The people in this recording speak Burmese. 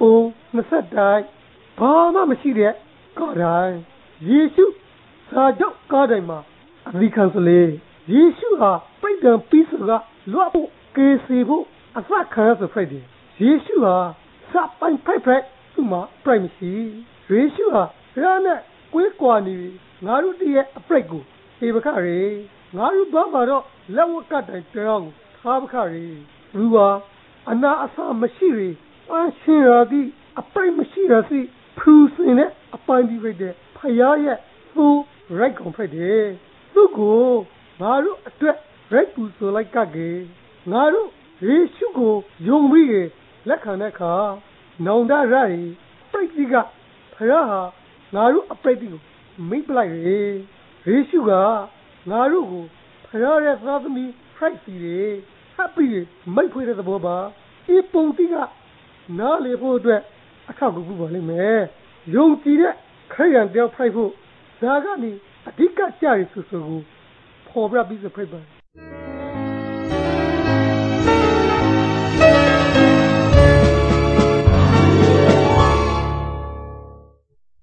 ပုံ20တိုင်းဘာမှမရှိတဲ့ကားတိုင်းယေရှုစာချုပ်ကားတိုင်းမှာအသီးခံစလေယေရှုဟာပိတ်တံပြီးဆိုကလွတ်ဖို့ကေစီဖို့အစခံရဆိုဖိုက်တယ်ယေရှုဟာစပိုင်ဖိုက်ဖိုက်သူ့မှာပြိုင်မရှိယေရှုဟာရနဲ့ကွေးကွာနေငါတို့တည်းရဲ့အပိတ်ကိုေပခရေငါတို့ဘာမှာတော့လက်ဝက်ကတိုင်တောင်းထားပခရေလူပါအနာအဆမရှိရေပန်းရှင်ရသည့်အပိတ်မရှိရစီဖူးစင်နဲ့အပိုင်းပြီးဖြစ်တဲ့ဖယားရဲ့သူ့ရိုက်ကုန်ဖြစ်တယ်သူ့ကိုငါတို့အတွက်ရိုက်ပူဆိုလိုက်ကကေငါတို့ယေရှုကိုယုံပြီးလက်ခံတဲ့အခါနောင်တရရီပိတ်ကြီးကဖယားဟာငါတို့အပိတ်ကိုမိပလိုက်ရေယေရှုကငါတို့ကိုဖယားရဲ့သားသမီးဖိုက်စီတွေဟပ်ပြီးမိတ်ဖွေးတဲ့သဘောပါဒီပုံတိကနားလေဖို့အတွက်အထောက်အကူပါလိမ့်မယ်ယုံကြည်တဲ့ခရိယန်တယောက်ဖိုက်ဖို့ဒါကနေအဓိကကြရည်ဆိုကိုပေါ်ပြပြီးဆိုဖိုက်ပါ